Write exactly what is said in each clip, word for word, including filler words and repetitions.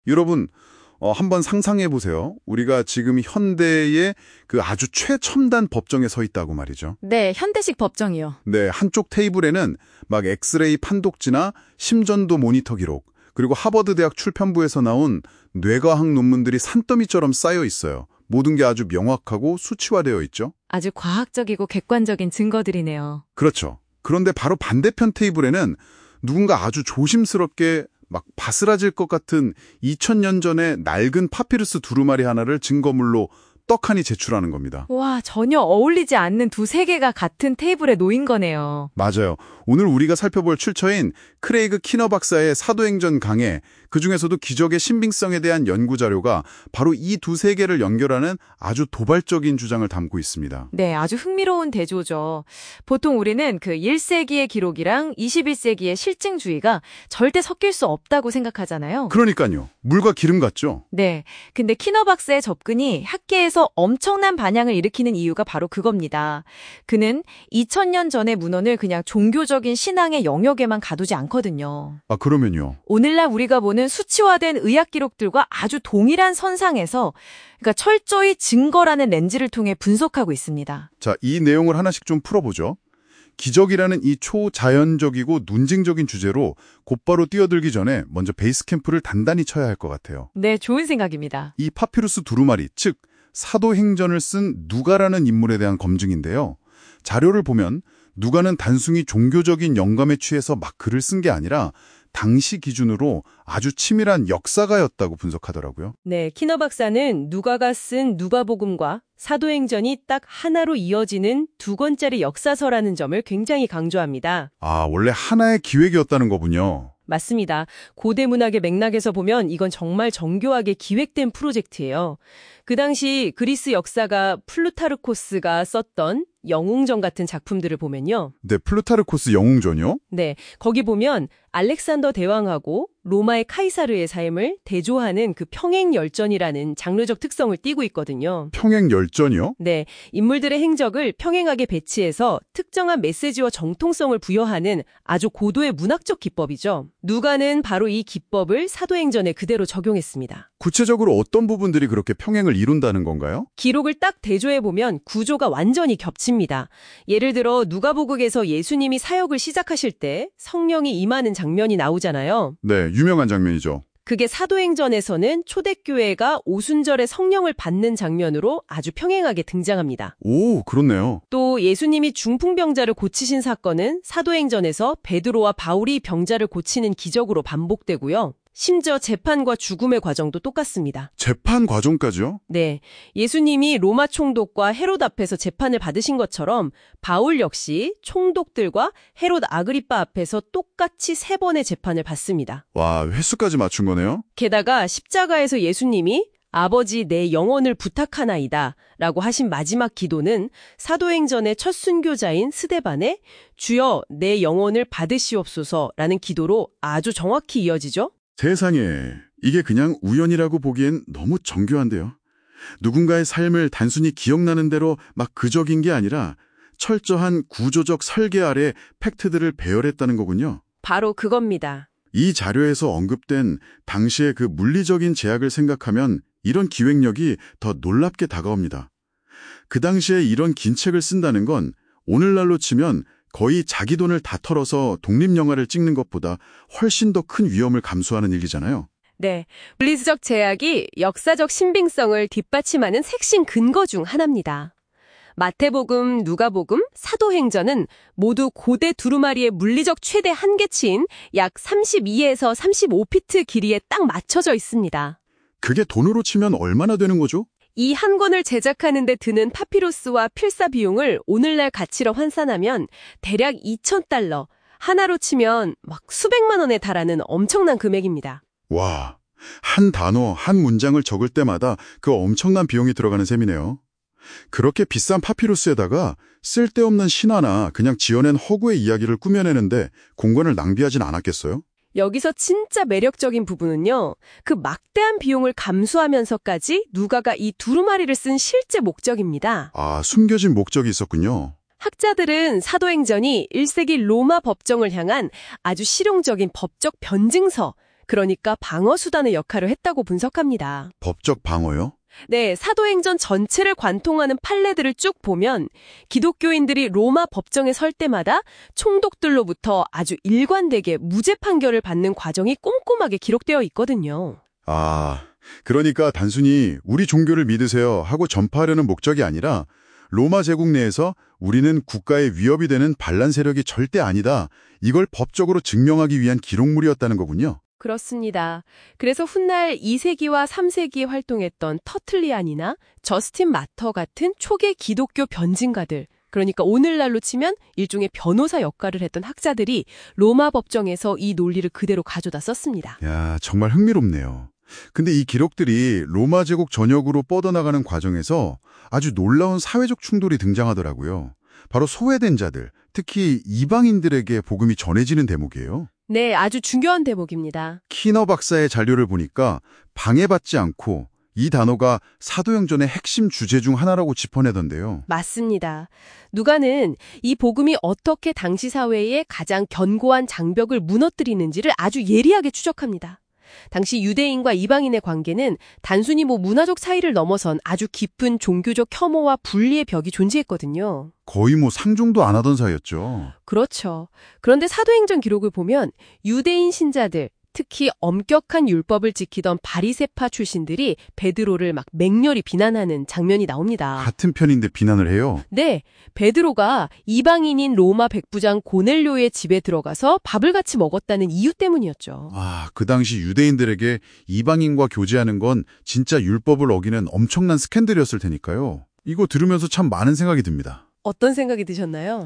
여러분, 어, 한번 상상해 보세요. 우리가 지금 현대의 그 아주 최첨단 법정에 서 있다고 말이죠. 네, 현대식 법정이요. 네, 한쪽 테이블에는 막 엑스레이 판독지나 심전도 모니터 기록, 그리고 하버드 대학 출판부에서 나온 뇌과학 논문들이 산더미처럼 쌓여 있어요. 모든 게 아주 명확하고 수치화되어 있죠. 아주 과학적이고 객관적인 증거들이네요. 그렇죠. 그런데 바로 반대편 테이블에는 누군가 아주 조심스럽게 막 바스라질 것 같은 이천 년 전의 낡은 파피루스 두루마리 하나를 증거물로 떡하니 제출하는 겁니다. 와, 전혀 어울리지 않는 두 세계가 같은 테이블에 놓인 거네요. 맞아요. 오늘 우리가 살펴볼 출처인 크레이그 키너 박사의 사도행전 강해, 그중에서도 기적의 신빙성에 대한 연구 자료가 바로 이 두 세계를 연결하는 아주 도발적인 주장을 담고 있습니다. 네, 아주 흥미로운 대조죠. 보통 우리는 그 일 세기의 기록이랑 이십일 세기의 실증주의가 절대 섞일 수 없다고 생각하잖아요. 그러니까요. 물과 기름 같죠? 네, 근데 키너 박사의 접근이 학계에서 엄청난 반향을 일으키는 이유가 바로 그겁니다. 그는 이천 년 전의 문헌을 그냥 종교적인 신앙의 영역에만 가두지 않거든요. 아, 그러면요. 오늘날 우리가 보는 수치화된 의학 기록들과 아주 동일한 선상에서 그러니까 철저히 증거라는 렌즈를 통해 분석하고 있습니다. 자, 이 내용을 하나씩 좀 풀어보죠. 기적이라는 이 초자연적이고 논증적인 주제로 곧바로 뛰어들기 전에 먼저 베이스 캠프를 단단히 쳐야 할 것 같아요. 네, 좋은 생각입니다. 이 파피루스 두루마리, 즉 사도행전을 쓴 누가라는 인물에 대한 검증인데요. 자료를 보면 누가는 단순히 종교적인 영감에 취해서 막 글을 쓴 게 아니라 당시 기준으로 아주 치밀한 역사가였다고 분석하더라고요. 네, 키너 박사는 누가가 쓴 누가복음과 사도행전이 딱 하나로 이어지는 두 권짜리 역사서라는 점을 굉장히 강조합니다. 아, 원래 하나의 기획이었다는 거군요. 맞습니다. 고대 문학의 맥락에서 보면 이건 정말 정교하게 기획된 프로젝트예요. 그 당시 그리스 역사가 플루타르코스가 썼던 영웅전 같은 작품들을 보면요. 네, 플루타르코스 영웅전이요? 네, 거기 보면 알렉산더 대왕하고 로마의 카이사르의 삶을 대조하는 그 평행열전이라는 장르적 특성을 띠고 있거든요. 평행열전이요? 네, 인물들의 행적을 평행하게 배치해서 특정한 메시지와 정통성을 부여하는 아주 고도의 문학적 기법이죠. 누가는 바로 이 기법을 사도행전에 그대로 적용했습니다. 구체적으로 어떤 부분들이 그렇게 평행을 이룬다는 건가요? 기록을 딱 대조해보면 구조가 완전히 겹칩니다. 예를 들어 누가복음에서 예수님이 사역을 시작하실 때 성령이 임하는 장면이 나오잖아요. 네, 유명한 장면이죠. 그게 사도행전에서는 초대교회가 오순절에 성령을 받는 장면으로 아주 평행하게 등장합니다. 오, 그렇네요. 또 예수님이 중풍병자를 고치신 사건은 사도행전에서 베드로와 바울이 병자를 고치는 기적으로 반복되고요. 심지어 재판과 죽음의 과정도 똑같습니다. 재판 과정까지요? 네, 예수님이 로마 총독과 헤롯 앞에서 재판을 받으신 것처럼 바울 역시 총독들과 헤롯 아그리빠 앞에서 똑같이 세 번의 재판을 받습니다. 와, 횟수까지 맞춘 거네요? 게다가 십자가에서 예수님이 아버지 내 영혼을 부탁하나이다 라고 하신 마지막 기도는 사도행전의 첫 순교자인 스데반의 주여 내 영혼을 받으시옵소서라는 기도로 아주 정확히 이어지죠. 세상에, 이게 그냥 우연이라고 보기엔 너무 정교한데요. 누군가의 삶을 단순히 기억나는 대로 막 그적인 게 아니라 철저한 구조적 설계 아래 팩트들을 배열했다는 거군요. 바로 그겁니다. 이 자료에서 언급된 당시의 그 물리적인 제약을 생각하면 이런 기획력이 더 놀랍게 다가옵니다. 그 당시에 이런 긴 책을 쓴다는 건 오늘날로 치면 거의 자기 돈을 다 털어서 독립영화를 찍는 것보다 훨씬 더 큰 위험을 감수하는 일이잖아요. 네, 물리적 제약이 역사적 신빙성을 뒷받침하는 핵심 근거 중 하나입니다. 마태복음, 누가복음, 사도행전은 모두 고대 두루마리의 물리적 최대 한계치인 약 삼십이에서 삼십오 피트 길이에 딱 맞춰져 있습니다. 그게 돈으로 치면 얼마나 되는 거죠? 이 한 권을 제작하는 데 드는 파피루스와 필사 비용을 오늘날 가치로 환산하면 대략 이천 달러, 하나로 치면 막 수백만 원에 달하는 엄청난 금액입니다. 와, 한 단어, 한 문장을 적을 때마다 그 엄청난 비용이 들어가는 셈이네요. 그렇게 비싼 파피루스에다가 쓸데없는 신화나 그냥 지어낸 허구의 이야기를 꾸며내는데 공간을 낭비하진 않았겠어요? 여기서 진짜 매력적인 부분은요. 그 막대한 비용을 감수하면서까지 누가가 이 두루마리를 쓴 실제 목적입니다. 아, 숨겨진 목적이 있었군요. 학자들은 사도행전이 일 세기 로마 법정을 향한 아주 실용적인 법적 변증서, 그러니까 방어수단의 역할을 했다고 분석합니다. 법적 방어요? 네, 사도행전 전체를 관통하는 판례들을 쭉 보면 기독교인들이 로마 법정에 설 때마다 총독들로부터 아주 일관되게 무죄 판결을 받는 과정이 꼼꼼하게 기록되어 있거든요. 아, 그러니까 단순히 우리 종교를 믿으세요 하고 전파하려는 목적이 아니라 로마 제국 내에서 우리는 국가의 위협이 되는 반란 세력이 절대 아니다. 이걸 법적으로 증명하기 위한 기록물이었다는 거군요. 그렇습니다. 그래서 훗날 이 세기와 삼 세기에 활동했던 터틀리안이나 저스틴 마터 같은 초기 기독교 변증가들, 그러니까 오늘날로 치면 일종의 변호사 역할을 했던 학자들이 로마 법정에서 이 논리를 그대로 가져다 썼습니다. 야, 정말 흥미롭네요. 근데 이 기록들이 로마 제국 전역으로 뻗어나가는 과정에서 아주 놀라운 사회적 충돌이 등장하더라고요. 바로 소외된 자들, 특히 이방인들에게 복음이 전해지는 대목이에요. 네, 아주 중요한 대목입니다. 키너 박사의 자료를 보니까 방해받지 않고 이 단어가 사도행전의 핵심 주제 중 하나라고 짚어내던데요. 맞습니다. 누가는 이 복음이 어떻게 당시 사회의 가장 견고한 장벽을 무너뜨리는지를 아주 예리하게 추적합니다. 당시 유대인과 이방인의 관계는 단순히 뭐 문화적 차이를 넘어선 아주 깊은 종교적 혐오와 분리의 벽이 존재했거든요. 거의 뭐 상종도 안 하던 사이였죠. 그렇죠. 그런데 사도행전 기록을 보면 유대인 신자들, 특히 엄격한 율법을 지키던 바리새파 출신들이 베드로를 막 맹렬히 비난하는 장면이 나옵니다. 같은 편인데 비난을 해요? 네, 베드로가 이방인인 로마 백부장 고넬료의 집에 들어가서 밥을 같이 먹었다는 이유 때문이었죠. 아, 그 당시 유대인들에게 이방인과 교제하는 건 진짜 율법을 어기는 엄청난 스캔들이었을 테니까요. 이거 들으면서 참 많은 생각이 듭니다. 어떤 생각이 드셨나요?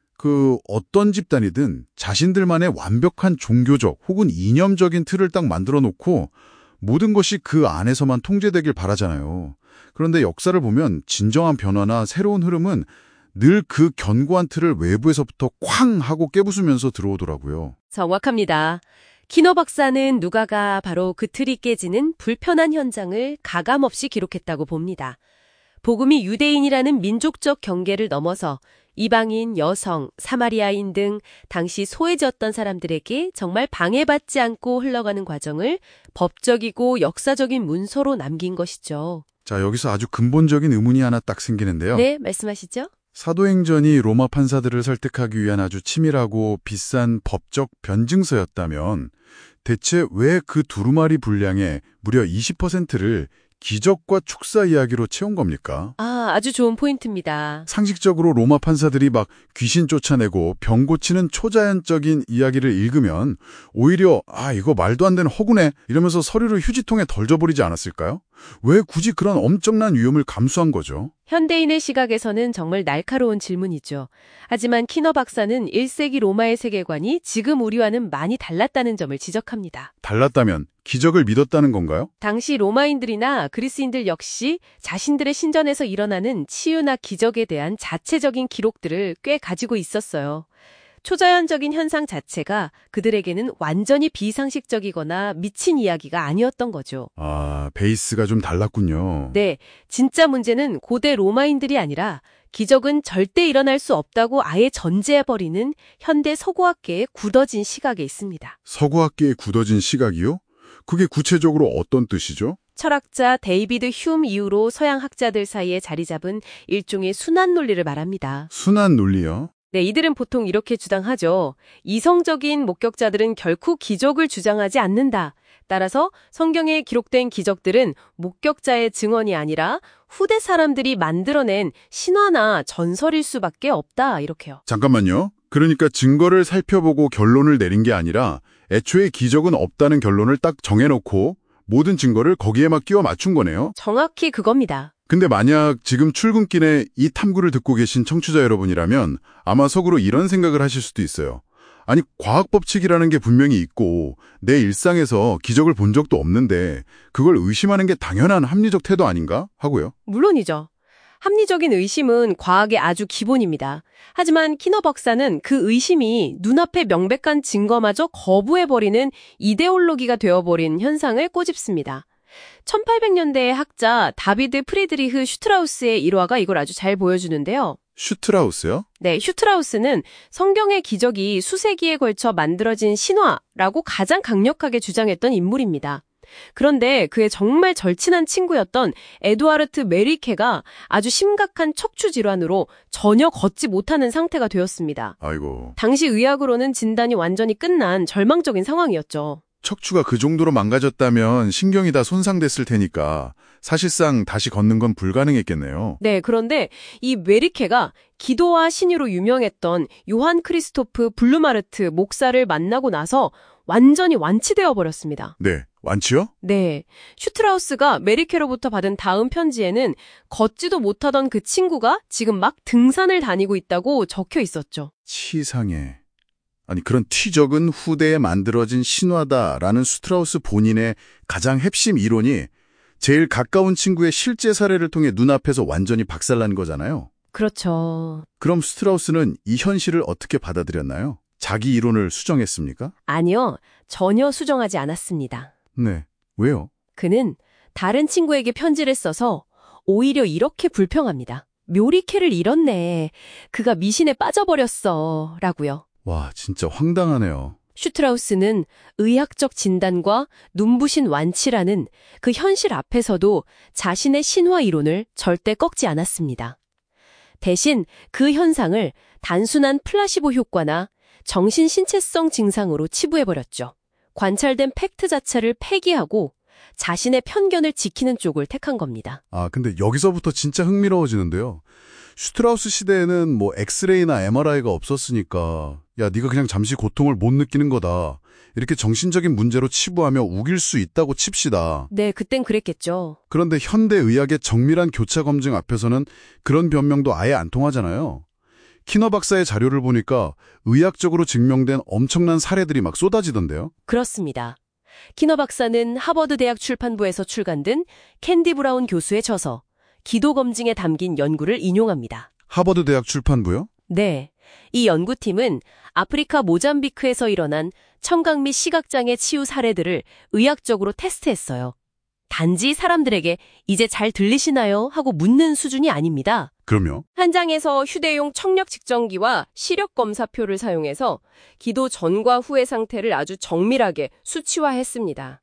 그 어떤 집단이든 자신들만의 완벽한 종교적 혹은 이념적인 틀을 딱 만들어 놓고 모든 것이 그 안에서만 통제되길 바라잖아요. 그런데 역사를 보면 진정한 변화나 새로운 흐름은 늘 그 견고한 틀을 외부에서부터 쾅 하고 깨부수면서 들어오더라고요. 정확합니다. 키너 박사는 누가가 바로 그 틀이 깨지는 불편한 현장을 가감없이 기록했다고 봅니다. 복음이 유대인이라는 민족적 경계를 넘어서 이방인, 여성, 사마리아인 등 당시 소외졌던 사람들에게 정말 방해받지 않고 흘러가는 과정을 법적이고 역사적인 문서로 남긴 것이죠. 자, 여기서 아주 근본적인 의문이 하나 딱 생기는데요. 네, 말씀하시죠. 사도행전이 로마 판사들을 설득하기 위한 아주 치밀하고 비싼 법적 변증서였다면 대체 왜 그 두루마리 분량의 무려 이십 퍼센트를 기적과 축사 이야기로 채운 겁니까? 아, 아주 좋은 포인트입니다. 상식적으로 로마 판사들이 막 귀신 쫓아내고 병 고치는 초자연적인 이야기를 읽으면 오히려 아 이거 말도 안 되는 허구네 이러면서 서류를 휴지통에 덜져버리지 않았을까요? 왜 굳이 그런 엄청난 위험을 감수한 거죠? 현대인의 시각에서는 정말 날카로운 질문이죠. 하지만 키너 박사는 일 세기 로마의 세계관이 지금 우리와는 많이 달랐다는 점을 지적합니다. 달랐다면 기적을 믿었다는 건가요? 당시 로마인들이나 그리스인들 역시 자신들의 신전에서 일어나는 치유나 기적에 대한 자체적인 기록들을 꽤 가지고 있었어요. 초자연적인 현상 자체가 그들에게는 완전히 비상식적이거나 미친 이야기가 아니었던 거죠. 아, 베이스가 좀 달랐군요. 네, 진짜 문제는 고대 로마인들이 아니라 기적은 절대 일어날 수 없다고 아예 전제해버리는 현대 서구학계의 굳어진 시각에 있습니다. 서구학계의 굳어진 시각이요? 그게 구체적으로 어떤 뜻이죠? 철학자 데이비드 휴움 이후로 서양 학자들 사이에 자리 잡은 일종의 순환 논리를 말합니다. 순환 논리요? 네, 이들은 보통 이렇게 주장하죠. 이성적인 목격자들은 결코 기적을 주장하지 않는다. 따라서 성경에 기록된 기적들은 목격자의 증언이 아니라 후대 사람들이 만들어낸 신화나 전설일 수밖에 없다. 이렇게요. 잠깐만요. 그러니까 증거를 살펴보고 결론을 내린 게 아니라 애초에 기적은 없다는 결론을 딱 정해놓고 모든 증거를 거기에만 끼워 맞춘 거네요. 정확히 그겁니다. 근데 만약 지금 출근길에 이 탐구를 듣고 계신 청취자 여러분이라면 아마 속으로 이런 생각을 하실 수도 있어요. 아니, 과학 법칙이라는 게 분명히 있고 내 일상에서 기적을 본 적도 없는데 그걸 의심하는 게 당연한 합리적 태도 아닌가? 하고요. 물론이죠. 합리적인 의심은 과학의 아주 기본입니다. 하지만 키너 박사는 그 의심이 눈앞에 명백한 증거마저 거부해버리는 이데올로기가 되어버린 현상을 꼬집습니다. 천팔백 년대의 학자 다비드 프리드리흐 슈트라우스의 일화가 이걸 아주 잘 보여주는데요. 슈트라우스요? 네, 슈트라우스는 성경의 기적이 수세기에 걸쳐 만들어진 신화라고 가장 강력하게 주장했던 인물입니다. 그런데 그의 정말 절친한 친구였던 에두아르트 메리케가 아주 심각한 척추 질환으로 전혀 걷지 못하는 상태가 되었습니다. 아이고, 당시 의학으로는 진단이 완전히 끝난 절망적인 상황이었죠. 척추가 그 정도로 망가졌다면 신경이 다 손상됐을 테니까 사실상 다시 걷는 건 불가능했겠네요. 네, 그런데 이 메리케가 기도와 신유로 유명했던 요한 크리스토프 블루마르트 목사를 만나고 나서 완전히 완치되어 버렸습니다. 네, 완치요? 네, 슈트라우스가 메리케로부터 받은 다음 편지에는 걷지도 못하던 그 친구가 지금 막 등산을 다니고 있다고 적혀 있었죠. 치상해. 아니, 그런 티적은 후대에 만들어진 신화다라는 슈트라우스 본인의 가장 핵심 이론이 제일 가까운 친구의 실제 사례를 통해 눈앞에서 완전히 박살난 거잖아요. 그렇죠. 그럼 슈트라우스는 이 현실을 어떻게 받아들였나요? 자기 이론을 수정했습니까? 아니요, 전혀 수정하지 않았습니다. 네. 왜요? 그는 다른 친구에게 편지를 써서 오히려 이렇게 불평합니다. 묘리케를 잃었네. 그가 미신에 빠져버렸어. 라고요. 와, 진짜 황당하네요. 슈트라우스는 의학적 진단과 눈부신 완치라는 그 현실 앞에서도 자신의 신화 이론을 절대 꺾지 않았습니다. 대신 그 현상을 단순한 플라시보 효과나 정신신체성 증상으로 치부해버렸죠. 관찰된 팩트 자체를 폐기하고 자신의 편견을 지키는 쪽을 택한 겁니다. 아, 근데 여기서부터 진짜 흥미로워지는데요. 슈트라우스 시대에는 뭐 엑스레이나 엠알아이가 없었으니까 야, 네가 그냥 잠시 고통을 못 느끼는 거다. 이렇게 정신적인 문제로 치부하며 우길 수 있다고 칩시다. 네, 그땐 그랬겠죠. 그런데 현대 의학의 정밀한 교차 검증 앞에서는 그런 변명도 아예 안 통하잖아요. 키너 박사의 자료를 보니까 의학적으로 증명된 엄청난 사례들이 막 쏟아지던데요. 그렇습니다. 키너 박사는 하버드 대학 출판부에서 출간된 캔디 브라운 교수의 저서 기도 검증에 담긴 연구를 인용합니다. 하버드 대학 출판부요? 네. 이 연구팀은 아프리카 모잠비크에서 일어난 청각 및 시각장애 치유 사례들을 의학적으로 테스트했어요. 단지 사람들에게 이제 잘 들리시나요? 하고 묻는 수준이 아닙니다. 그럼요. 현장에서 휴대용 청력 측정기와 시력 검사표를 사용해서 기도 전과 후의 상태를 아주 정밀하게 수치화했습니다.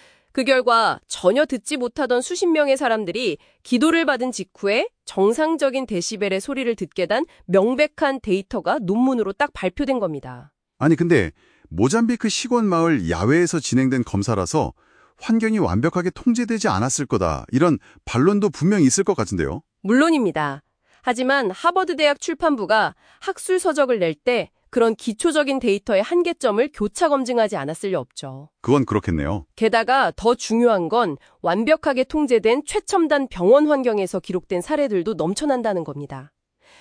그 결과 전혀 듣지 못하던 수십 명의 사람들이 기도를 받은 직후에 정상적인 데시벨의 소리를 듣게 된 명백한 데이터가 논문으로 딱 발표된 겁니다. 아니 근데 모잠비크 시골 마을 야외에서 진행된 검사라서 환경이 완벽하게 통제되지 않았을 거다. 이런 반론도 분명히 있을 것 같은데요. 물론입니다. 하지만 하버드 대학 출판부가 학술 서적을 낼 때 그런 기초적인 데이터의 한계점을 교차 검증하지 않았을 리 없죠. 그건 그렇겠네요. 게다가 더 중요한 건 완벽하게 통제된 최첨단 병원 환경에서 기록된 사례들도 넘쳐난다는 겁니다.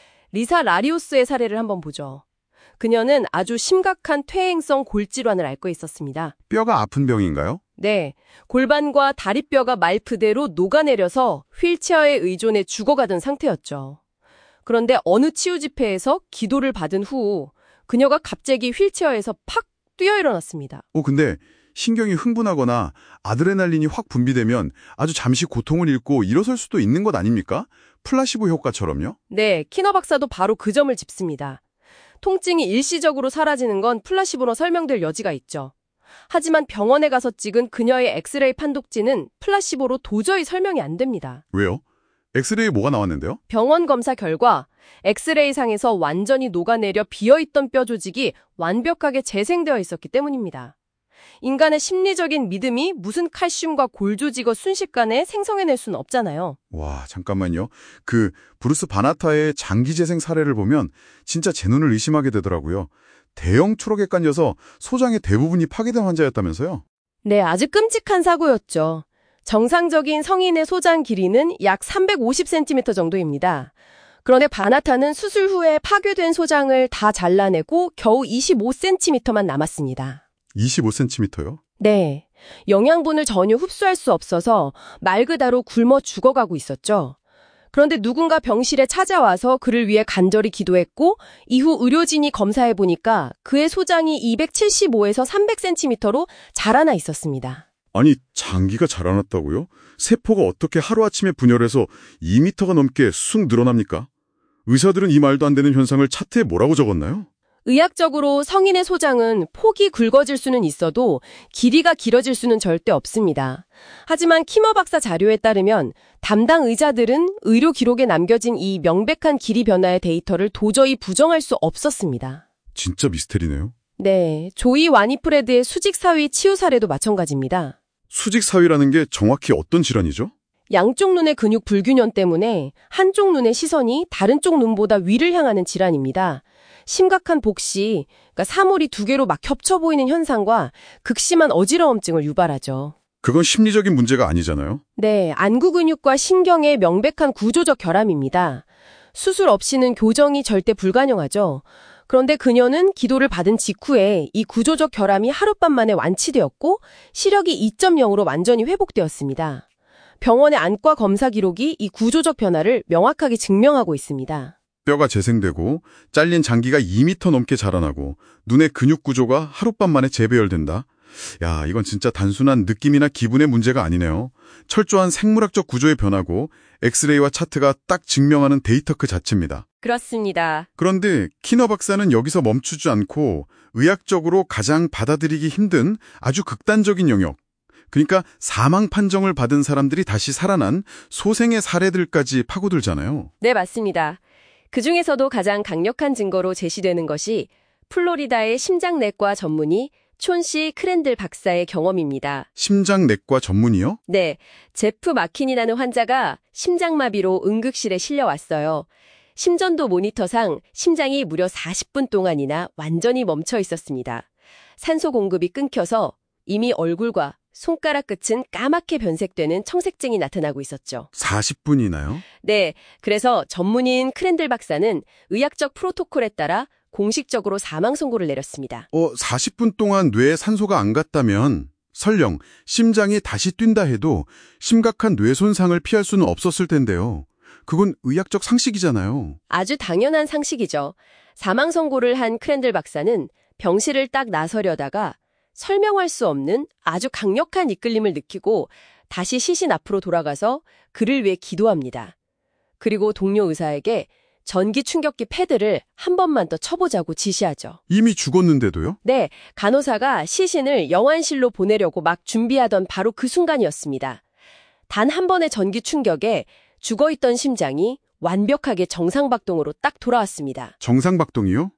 리사 라리오스의 사례를 한번 보죠. 그녀는 아주 심각한 퇴행성 골질환을 앓고 있었습니다. 뼈가 아픈 병인가요? 네, 골반과 다리뼈가 말 그대로 녹아내려서 휠체어에 의존해 죽어가던 상태였죠. 그런데 어느 치유 집회에서 기도를 받은 후 그녀가 갑자기 휠체어에서 팍 뛰어 일어났습니다. 어, 근데 신경이 흥분하거나 아드레날린이 확 분비되면 아주 잠시 고통을 잃고 일어설 수도 있는 것 아닙니까? 플라시보 효과처럼요? 네, 키너 박사도 바로 그 점을 짚습니다. 통증이 일시적으로 사라지는 건 플라시보로 설명될 여지가 있죠. 하지만 병원에 가서 찍은 그녀의 엑스레이 판독지는 플라시보로 도저히 설명이 안 됩니다. 왜요? 엑스레이에 뭐가 나왔는데요? 병원 검사 결과 엑스레이상에서 완전히 녹아내려 비어있던 뼈 조직이 완벽하게 재생되어 있었기 때문입니다. 인간의 심리적인 믿음이 무슨 칼슘과 골 조직을 순식간에 생성해낼 수는 없잖아요. 와, 잠깐만요. 그 브루스 바나타의 장기 재생 사례를 보면 진짜 제 눈을 의심하게 되더라고요. 대형 트럭에 깔려서 소장의 대부분이 파괴된 환자였다면서요? 네, 아주 끔찍한 사고였죠. 정상적인 성인의 소장 길이는 약 삼백오십 센티미터 정도입니다. 그런데 바나타는 수술 후에 파괴된 소장을 다 잘라내고 겨우 이십오 센티미터만 남았습니다. 이십오 센티미터요? 네, 영양분을 전혀 흡수할 수 없어서 말 그대로 굶어 죽어가고 있었죠. 그런데 누군가 병실에 찾아와서 그를 위해 간절히 기도했고 이후 의료진이 검사해보니까 그의 소장이 이백칠십오에서 삼백 센티미터로 자라나 있었습니다. 아니, 장기가 자라났다고요? 세포가 어떻게 하루아침에 분열해서 이 미터가 넘게 쑥 늘어납니까? 의사들은 이 말도 안 되는 현상을 차트에 뭐라고 적었나요? 의학적으로 성인의 소장은 폭이 굵어질 수는 있어도 길이가 길어질 수는 절대 없습니다. 하지만 키머 박사 자료에 따르면 담당 의자들은 의료 기록에 남겨진 이 명백한 길이 변화의 데이터를 도저히 부정할 수 없었습니다. 진짜 미스테리네요. 네, 조이 와니프레드의 수직사위 치유 사례도 마찬가지입니다. 수직사위라는 게 정확히 어떤 질환이죠? 양쪽 눈의 근육 불균형 때문에 한쪽 눈의 시선이 다른 쪽 눈보다 위를 향하는 질환입니다. 심각한 복시, 그러니까 사물이 두 개로 막 겹쳐 보이는 현상과 극심한 어지러움증을 유발하죠. 그건 심리적인 문제가 아니잖아요. 네, 안구 근육과 신경의 명백한 구조적 결함입니다. 수술 없이는 교정이 절대 불가능하죠. 그런데 그녀는 기도를 받은 직후에 이 구조적 결함이 하룻밤 만에 완치되었고 시력이 이 점 영으로 완전히 회복되었습니다. 병원의 안과 검사 기록이 이 구조적 변화를 명확하게 증명하고 있습니다. 뼈가 재생되고 잘린 장기가 이 미터 넘게 자라나고 눈의 근육 구조가 하룻밤 만에 재배열된다. 야, 이건 진짜 단순한 느낌이나 기분의 문제가 아니네요. 철저한 생물학적 구조의 변화고 엑스레이와 차트가 딱 증명하는 데이터 그 자체입니다. 그렇습니다. 그런데 키너 박사는 여기서 멈추지 않고 의학적으로 가장 받아들이기 힘든 아주 극단적인 영역, 그러니까 사망 판정을 받은 사람들이 다시 살아난 소생의 사례들까지 파고들잖아요. 네, 맞습니다. 그 중에서도 가장 강력한 증거로 제시되는 것이 플로리다의 심장내과 전문의 촌시 크랜들 박사의 경험입니다. 심장내과 전문의요? 네, 제프 마킨이라는 환자가 심장마비로 응급실에 실려왔어요. 심전도 모니터상 심장이 무려 사십 분 동안이나 완전히 멈춰 있었습니다. 산소 공급이 끊겨서 이미 얼굴과 손가락 끝은 까맣게 변색되는 청색증이 나타나고 있었죠. 사십 분이나요? 네, 그래서 전문의인 크랜들 박사는 의학적 프로토콜에 따라 공식적으로 사망 선고를 내렸습니다. 어, 사십 분 동안 뇌에 산소가 안 갔다면 설령 심장이 다시 뛴다 해도 심각한 뇌 손상을 피할 수는 없었을 텐데요. 그건 의학적 상식이잖아요. 아주 당연한 상식이죠. 사망 선고를 한 크랜들 박사는 병실을 딱 나서려다가 설명할 수 없는 아주 강력한 이끌림을 느끼고 다시 시신 앞으로 돌아가서 그를 위해 기도합니다. 그리고 동료 의사에게 전기 충격기 패드를 한 번만 더 쳐보자고 지시하죠. 이미 죽었는데도요? 네, 간호사가 시신을 영안실로 보내려고 막 준비하던 바로 그 순간이었습니다. 단 한 번의 전기 충격에 죽어있던 심장이 완벽하게 정상박동으로 딱 돌아왔습니다. 정상박동이요?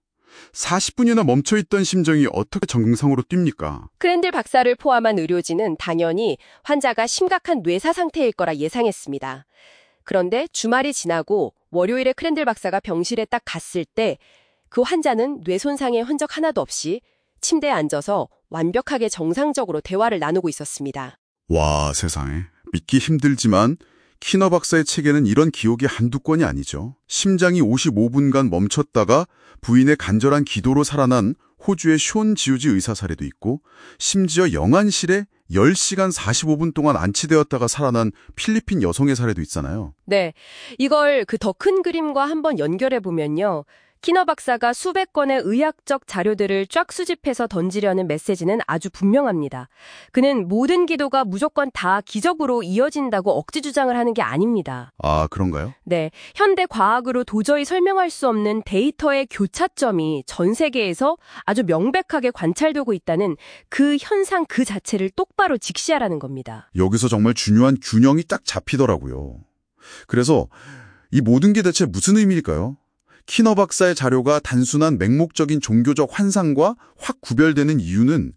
사십 분이나 멈춰있던 심정이 어떻게 정상으로 뜁니까? 크랜들 박사를 포함한 의료진은 당연히 환자가 심각한 뇌사 상태일 거라 예상했습니다. 그런데 주말이 지나고 월요일에 크랜들 박사가 병실에 딱 갔을 때 그 환자는 뇌 손상의 흔적 하나도 없이 침대에 앉아서 완벽하게 정상적으로 대화를 나누고 있었습니다. 와, 세상에. 믿기 힘들지만 키너 박사의 책에는 이런 기록이 한두 건이 아니죠. 심장이 오십오 분간 멈췄다가 부인의 간절한 기도로 살아난 호주의 숀 지우지 의사 사례도 있고, 심지어 영안실에 열 시간 사십오 분 동안 안치되었다가 살아난 필리핀 여성의 사례도 있잖아요. 네, 이걸 그 더 큰 그림과 한번 연결해 보면요. 키너 박사가 수백 건의 의학적 자료들을 쫙 수집해서 던지려는 메시지는 아주 분명합니다. 그는 모든 기도가 무조건 다 기적으로 이어진다고 억지 주장을 하는 게 아닙니다. 아, 그런가요? 네, 현대 과학으로 도저히 설명할 수 없는 데이터의 교차점이 전 세계에서 아주 명백하게 관찰되고 있다는 그 현상 그 자체를 똑바로 직시하라는 겁니다. 여기서 정말 중요한 균형이 딱 잡히더라고요. 그래서 이 모든 게 대체 무슨 의미일까요? 키너 박사의 자료가 단순한 맹목적인 종교적 환상과 확 구별되는 이유는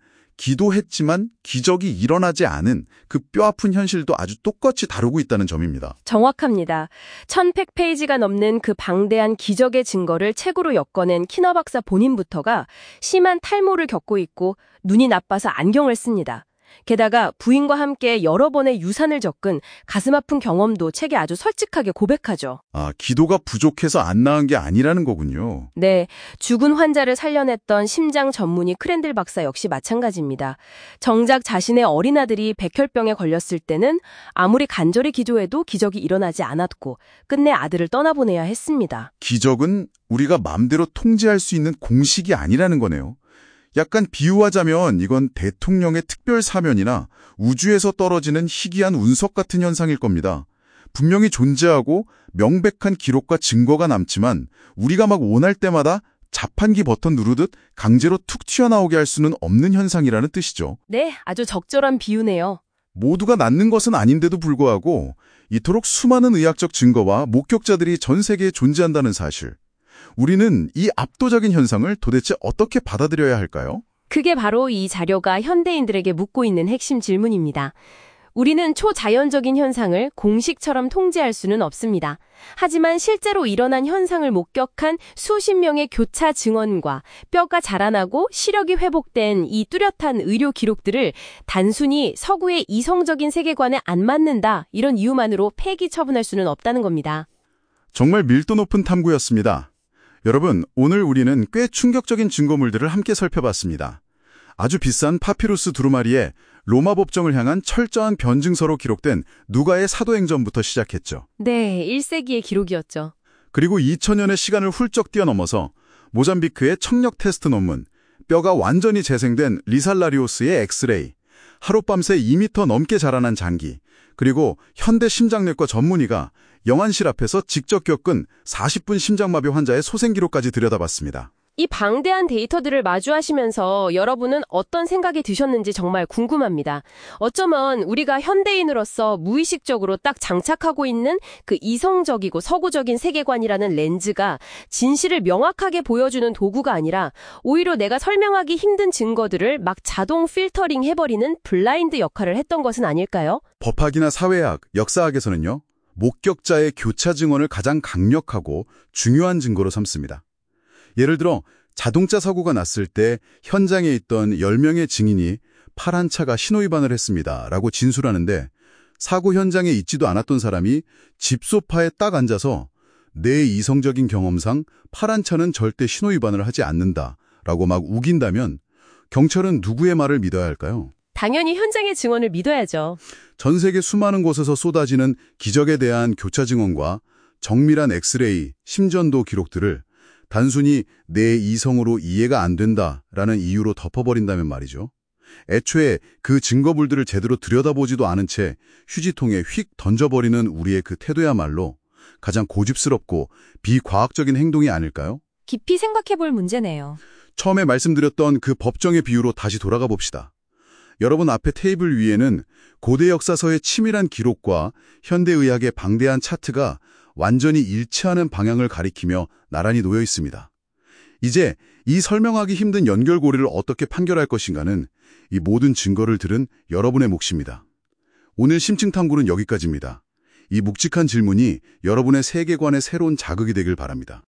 기도했지만 기적이 일어나지 않은 그 뼈아픈 현실도 아주 똑같이 다루고 있다는 점입니다. 정확합니다. 천백 페이지가 넘는 그 방대한 기적의 증거를 책으로 엮어낸 키너 박사 본인부터가 심한 탈모를 겪고 있고 눈이 나빠서 안경을 씁니다. 게다가 부인과 함께 여러 번의 유산을 겪은 가슴 아픈 경험도 책에 아주 솔직하게 고백하죠. 아, 기도가 부족해서 안 나은 게 아니라는 거군요. 네, 죽은 환자를 살려냈던 심장 전문의 크랜들 박사 역시 마찬가지입니다. 정작 자신의 어린 아들이 백혈병에 걸렸을 때는 아무리 간절히 기도해도 기적이 일어나지 않았고 끝내 아들을 떠나보내야 했습니다. 기적은 우리가 마음대로 통제할 수 있는 공식이 아니라는 거네요. 약간 비유하자면 이건 대통령의 특별 사면이나 우주에서 떨어지는 희귀한 운석 같은 현상일 겁니다. 분명히 존재하고 명백한 기록과 증거가 남지만 우리가 막 원할 때마다 자판기 버튼 누르듯 강제로 툭 튀어나오게 할 수는 없는 현상이라는 뜻이죠. 네, 아주 적절한 비유네요. 모두가 낫는 것은 아닌데도 불구하고 이토록 수많은 의학적 증거와 목격자들이 전 세계에 존재한다는 사실. 우리는 이 압도적인 현상을 도대체 어떻게 받아들여야 할까요? 그게 바로 이 자료가 현대인들에게 묻고 있는 핵심 질문입니다. 우리는 초자연적인 현상을 공식처럼 통제할 수는 없습니다. 하지만 실제로 일어난 현상을 목격한 수십 명의 교차 증언과 뼈가 자라나고 시력이 회복된 이 뚜렷한 의료 기록들을 단순히 서구의 이성적인 세계관에 안 맞는다 이런 이유만으로 폐기 처분할 수는 없다는 겁니다. 정말 밀도 높은 탐구였습니다. 여러분, 오늘 우리는 꽤 충격적인 증거물들을 함께 살펴봤습니다. 아주 비싼 파피루스 두루마리에 로마 법정을 향한 철저한 변증서로 기록된 누가의 사도행전부터 시작했죠. 네, 일 세기의 기록이었죠. 그리고 이천 년의 시간을 훌쩍 뛰어넘어서 모잠비크의 청력 테스트 논문, 뼈가 완전히 재생된 리살라리오스의 엑스레이, 하룻밤새 이 미터 넘게 자라난 장기, 그리고 현대 심장내과 전문의가 영안실 앞에서 직접 겪은 사십 분 심장마비 환자의 소생 기록까지 들여다봤습니다. 이 방대한 데이터들을 마주하시면서 여러분은 어떤 생각이 드셨는지 정말 궁금합니다. 어쩌면 우리가 현대인으로서 무의식적으로 딱 장착하고 있는 그 이성적이고 서구적인 세계관이라는 렌즈가 진실을 명확하게 보여주는 도구가 아니라 오히려 내가 설명하기 힘든 증거들을 막 자동 필터링 해버리는 블라인드 역할을 했던 것은 아닐까요? 법학이나 사회학, 역사학에서는요, 목격자의 교차 증언을 가장 강력하고 중요한 증거로 삼습니다. 예를 들어 자동차 사고가 났을 때 현장에 있던 열 명의 증인이 파란 차가 신호위반을 했습니다 라고 진술하는데 사고 현장에 있지도 않았던 사람이 집 소파에 딱 앉아서 내 이성적인 경험상 파란 차는 절대 신호위반을 하지 않는다 라고 막 우긴다면 경찰은 누구의 말을 믿어야 할까요? 당연히 현장의 증언을 믿어야죠. 전 세계 수많은 곳에서 쏟아지는 기적에 대한 교차 증언과 정밀한 엑스레이, 심전도 기록들을 단순히 내 이성으로 이해가 안 된다라는 이유로 덮어버린다면 말이죠. 애초에 그 증거물들을 제대로 들여다보지도 않은 채 휴지통에 휙 던져버리는 우리의 그 태도야말로 가장 고집스럽고 비과학적인 행동이 아닐까요? 깊이 생각해볼 문제네요. 처음에 말씀드렸던 그 법정의 비유로 다시 돌아가 봅시다. 여러분 앞에 테이블 위에는 고대 역사서의 치밀한 기록과 현대의학의 방대한 차트가 완전히 일치하는 방향을 가리키며 나란히 놓여 있습니다. 이제 이 설명하기 힘든 연결고리를 어떻게 판결할 것인가는 이 모든 증거를 들은 여러분의 몫입니다. 오늘 심층탐구는 여기까지입니다. 이 묵직한 질문이 여러분의 세계관의 새로운 자극이 되길 바랍니다.